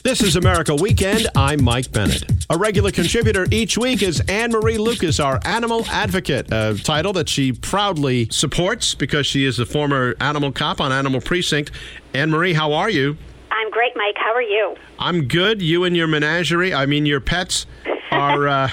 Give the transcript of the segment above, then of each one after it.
This is America Weekend. I'm Mike Bennett. A regular contributor each week is Anne-Marie Lucas, our animal advocate, a title that she proudly supports because she is a former animal cop on Animal Precinct. Anne-Marie, how are you? I'm great, Mike. How are you? I'm good. You and your menagerie, your pets, are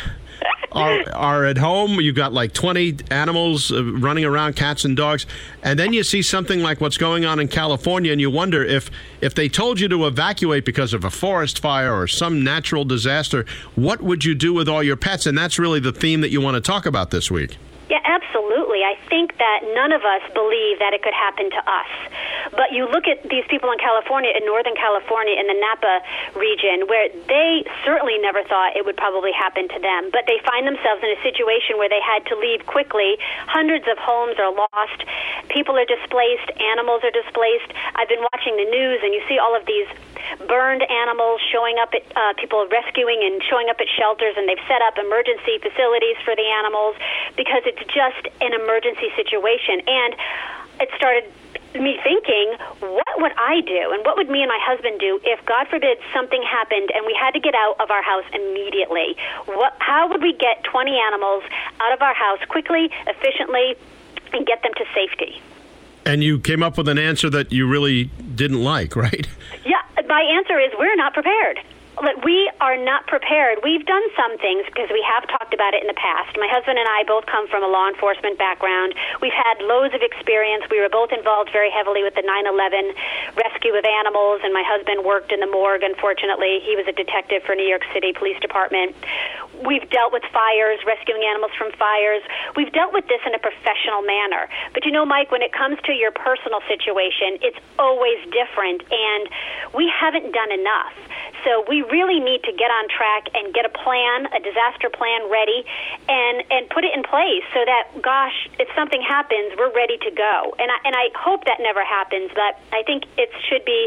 at home. You've got like 20 animals running around, cats and dogs. And then you see something like what's going on in California, and you wonder if they told you to evacuate because of a forest fire or some natural disaster, what would you do with all your pets? And that's really the theme that you want to talk about this week. Yeah, absolutely. I think that none of us believe that it could happen to us. But you look at these people in California, in Northern California, in the Napa region, where they certainly never thought it would probably happen to them. But they find themselves in a situation where they had to leave quickly. Hundreds of homes are lost. People are displaced. Animals are displaced. I've been watching the news, and you see all of these burned animals showing up at people rescuing and showing up at shelters, and they've set up emergency facilities for the animals because it's just an emergency situation. And it started me thinking, what would I do and what would me and my husband do if, God forbid, something happened and we had to get out of our house immediately? How would we get 20 animals out of our house quickly, efficiently, and get them to safety? And you came up with an answer that you really didn't like, right? Yeah, my answer is we're not prepared. We are not prepared. We've done some things because we have talked about it in the past. My husband and I both come from a law enforcement background. We've had loads of experience. We were both involved very heavily with the 9/11 rescue of animals, and my husband worked in the morgue, unfortunately. He was a detective for New York City Police Department. We've dealt with fires, rescuing animals from fires. We've dealt with this in a professional manner. But Mike, when it comes to your personal situation, it's always different, and we haven't done enough. So we really need to get on track and get a plan, a disaster plan ready, and put it in place so that, gosh, if something happens, we're ready to go. And I hope that never happens, but I think it should be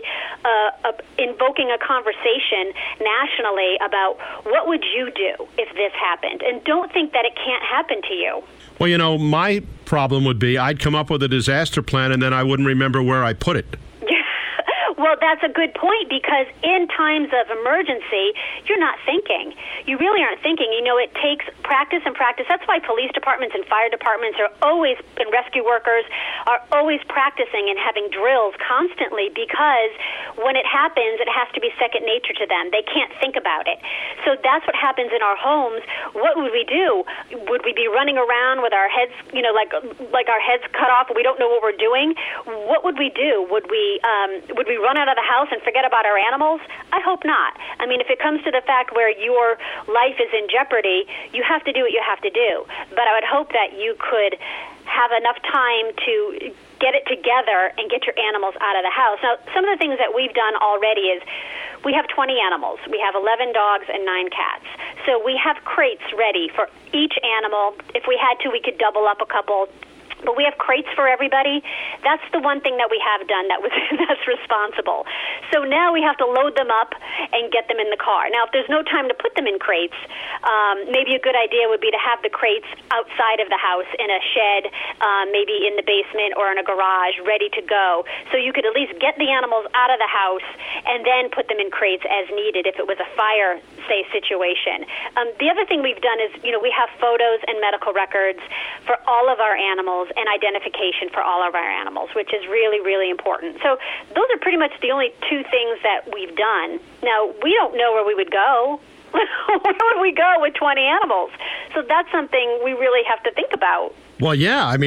invoking a conversation nationally about what would you do if this happened, and don't think that it can't happen to you. Well, my problem would be I'd come up with a disaster plan and then I wouldn't remember where I put it. Well, that's a good point, because in times of emergency, you're not thinking. You really aren't thinking. It takes practice and practice. That's why police departments and fire departments are always, and rescue workers are always practicing and having drills constantly, because when it happens, it has to be second nature to them. They can't think about it. So that's what happens in our homes. What would we do? Would we be running around with our heads, like our heads cut off and we don't know what we're doing? What would we do? Would we run out of the house and forget about our animals? I hope not. If it comes to the fact where your life is in jeopardy, you have to do what you have to do. But I would hope that you could have enough time to get it together and get your animals out of the house. Now, some of the things that we've done already is we have 20 animals. We have 11 dogs and 9 cats. So we have crates ready for each animal. If we had to, we could double up a couple. But we have crates for everybody. That's the one thing that we have done that's responsible. So now we have to load them up and get them in the car. Now, if there's no time to put them in crates, maybe a good idea would be to have the crates outside of the house in a shed, maybe in the basement or in a garage, ready to go. So you could at least get the animals out of the house and then put them in crates as needed if it was a fire, say, situation. The other thing we've done is, we have photos and medical records for all of our animals and identification for all of our animals, which is really, really important. So those are pretty much the only 2 things that we've done. Now, we don't know where we would go. Where would we go with 20 animals? So that's something we really have to think about. Well, yeah, I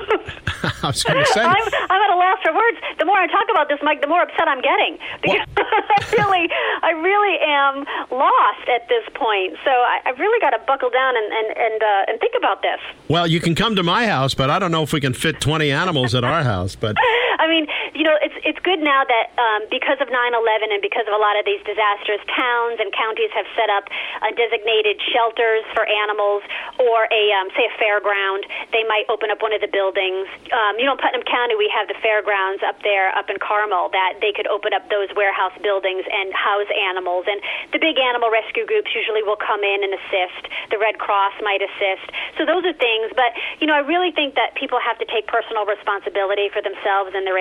was going to say. I'm at a loss for words. The more I talk about this, Mike, the more upset I'm getting. Because I really am lost at this point. So I've really got to buckle down and think about this. Well, you can come to my house, but I don't know if we can fit 20 animals at our house. But it's good now that because of 9/11 and because of a lot of these disasters, towns and counties have set up designated shelters for animals, or say a fairground. They might open up one of the buildings. Putnam County, we have the fairgrounds up there, up in Carmel, that they could open up those warehouse buildings and house animals. And the big animal rescue groups usually will come in and assist. The Red Cross might assist. So those are things. But, I really think that people have to take personal responsibility for themselves and their animals and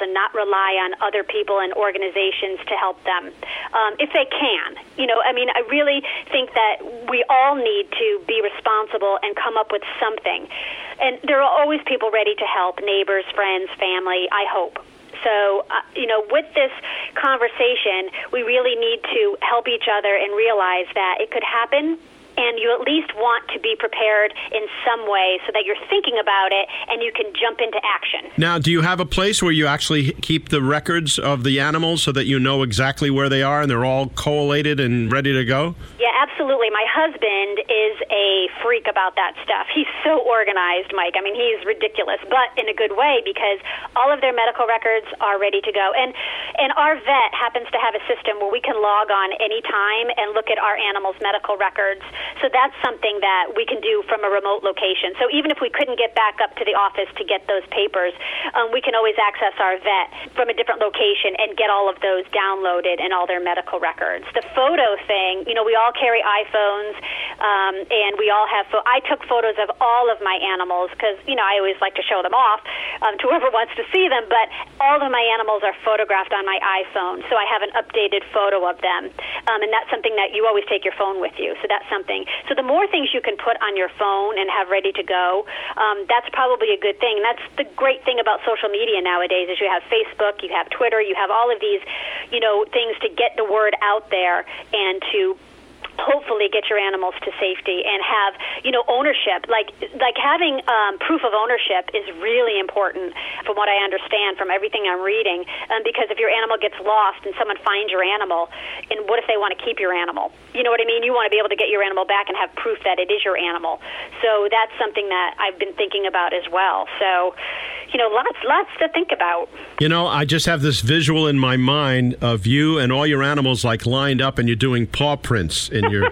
and not rely on other people and organizations to help them, if they can. I really think that we all need to be responsible and come up with something. And there are always people ready to help, neighbors, friends, family, I hope. So, with this conversation, we really need to help each other and realize that it could happen, and you at least want to be prepared in some way so that you're thinking about it and you can jump into action. Now, do you have a place where you actually keep the records of the animals so that you know exactly where they are and they're all collated and ready to go? Yeah, absolutely. My husband is a freak about that stuff. He's so organized, Mike. I mean, he's ridiculous, but in a good way, because all of their medical records are ready to go. And our vet happens to have a system where we can log on anytime and look at our animals' medical records. So that's something that we can do from a remote location. So even if we couldn't get back up to the office to get those papers, we can always access our vet from a different location and get all of those downloaded and all their medical records. The photo thing, we all carry iPhones, and we all have I took photos of all of my animals because, I always like to show them off to whoever wants to see them, but all of my animals are photographed on my iPhone, so I have an updated photo of them, and that's something that you always take your phone with you, so that's something. So the more things you can put on your phone and have ready to go, that's probably a good thing. And that's the great thing about social media nowadays is you have Facebook, you have Twitter, you have all of these, things to get the word out there and to hopefully get your animals to safety and have, ownership. Like having proof of ownership is really important from what I understand from everything I'm reading, because if your animal gets lost and someone finds your animal, and what if they want to keep your animal? You know what I mean? You want to be able to get your animal back and have proof that it is your animal. So that's something that I've been thinking about as well. So, lots to think about. I just have this visual in my mind of you and all your animals lined up and you're doing paw prints in your...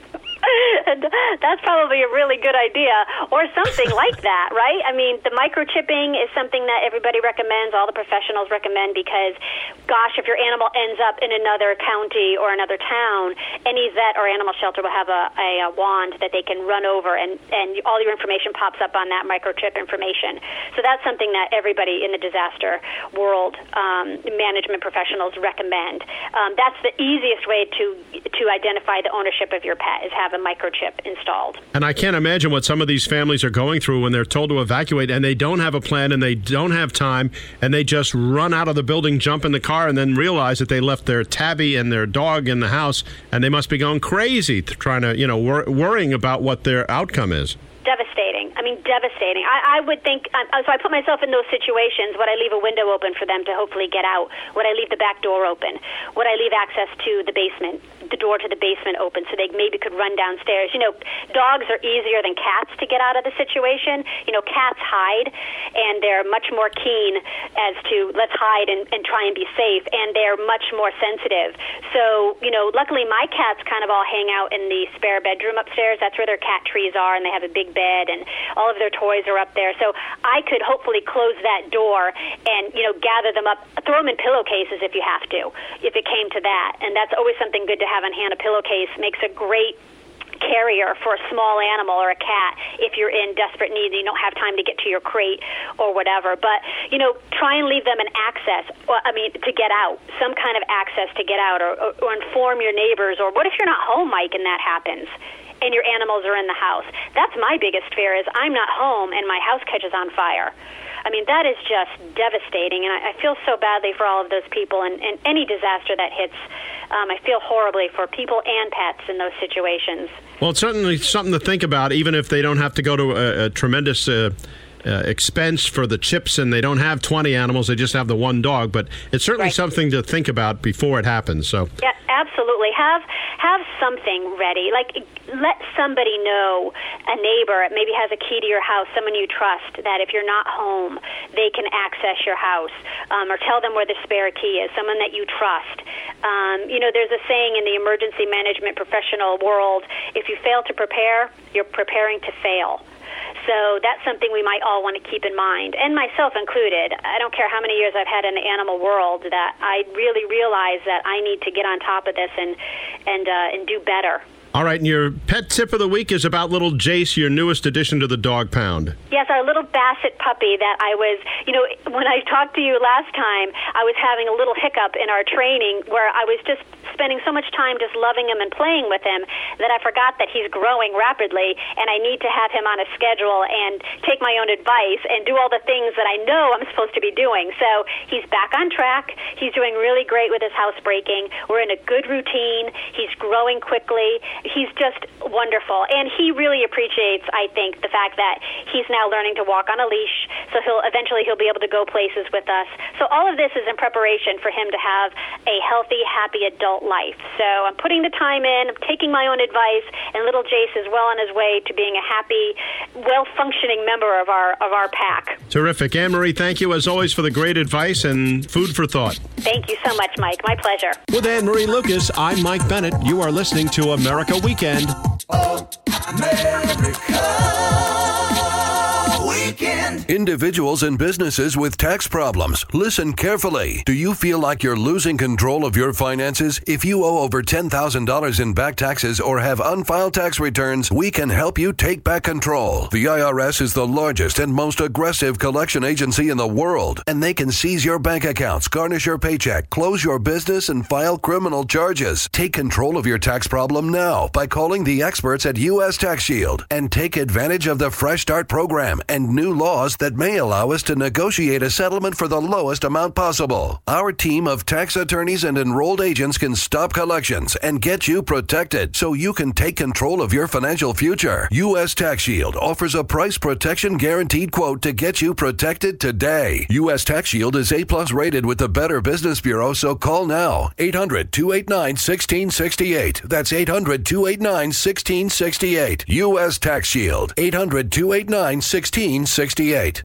That's probably a really good idea, or something like that, right? I mean, the microchipping is something that everybody recommends, all the professionals recommend, because, gosh, if your animal ends up in another county or another town, any vet or animal shelter will have a wand that they can run over, and all your information pops up on that microchip information. So that's something that everybody in the disaster world, management professionals recommend. That's the easiest way to identify the ownership of your pet, is have a microchip installed. And I can't imagine what some of these families are going through when they're told to evacuate and they don't have a plan and they don't have time and they just run out of the building, jump in the car, and then realize that they left their tabby and their dog in the house, and they must be going crazy trying to, worrying about what their outcome is. Devastating. Devastating. I would think, so I put myself in those situations. Would I leave a window open for them to hopefully get out? Would I leave the back door open? Would I leave access to the basement, the door to the basement open so they maybe could run downstairs? Dogs are easier than cats to get out of the situation. Cats hide, and they're much more keen as to let's hide and try and be safe, and they're much more sensitive. So, luckily my cats kind of all hang out in the spare bedroom upstairs. That's where their cat trees are, and they have a big bed, and all of their toys are up there. So I could hopefully close that door and, gather them up, throw them in pillowcases if you have to, if it came to that. And that's always something good to have on hand. A pillowcase makes a great carrier for a small animal or a cat if you're in desperate need and you don't have time to get to your crate or whatever. But, try and leave them an access, to get out, some kind of access to get out, or inform your neighbors. Or what if you're not home, Mike, and that happens? And your animals are in the house. That's my biggest fear, is I'm not home and my house catches on fire. That is just devastating, and I feel so badly for all of those people, and any disaster that hits, I feel horribly for people and pets in those situations. Well, it's certainly something to think about, even if they don't have to go to a tremendous expense for the chips and they don't have 20 animals, they just have the one dog, but it's certainly something to think about before it happens. So yeah, absolutely. Have something ready. Let somebody know, a neighbor maybe has a key to your house, someone you trust, that if you're not home, they can access your house, or tell them where the spare key is, someone that you trust. There's a saying in the emergency management professional world, if you fail to prepare, you're preparing to fail. So that's something we might all want to keep in mind, and myself included. I don't care how many years I've had in the animal world, that I really realize that I need to get on top of this and do better. All right, and your pet tip of the week is about little Jace, your newest addition to the dog pound. Yes, our little Basset puppy that I was, when I talked to you last time, I was having a little hiccup in our training where I was just spending so much time just loving him and playing with him that I forgot that he's growing rapidly and I need to have him on a schedule and take my own advice and do all the things that I know I'm supposed to be doing. So he's back on track. He's doing really great with his housebreaking. We're in a good routine. He's growing quickly. He's just wonderful. And he really appreciates, I think, the fact that he's now learning to walk on a leash. So eventually he'll be able to go places with us. So all of this is in preparation for him to have a healthy, happy adult life. So I'm putting the time in, I'm taking my own advice, and little Jace is well on his way to being a happy, well-functioning member of our pack. Terrific. Anne-Marie, thank you as always for the great advice and food for thought. Thank you so much, Mike. My pleasure. With Anne-Marie Lucas, I'm Mike Bennett. You are listening to America Weekend. Oh, America Weekend. Individuals and businesses with tax problems, listen carefully. Do you feel like you're losing control of your finances? If you owe over $10,000 in back taxes or have unfiled tax returns, we can help you take back control. The IRS is the largest and most aggressive collection agency in the world, and they can seize your bank accounts, garnish your paycheck, close your business, and file criminal charges. Take control of your tax problem now by calling the experts at U.S. Tax Shield and take advantage of the Fresh Start program and new laws that may allow us to negotiate a settlement for the lowest amount possible. Our team of tax attorneys and enrolled agents can stop collections and get you protected so you can take control of your financial future. U.S. Tax Shield offers a price protection guaranteed quote to get you protected today. U.S. Tax Shield is A+ rated with the Better Business Bureau, so call now. 800-289-1668. That's 800-289-1668. U.S. Tax Shield. 800-289-1668.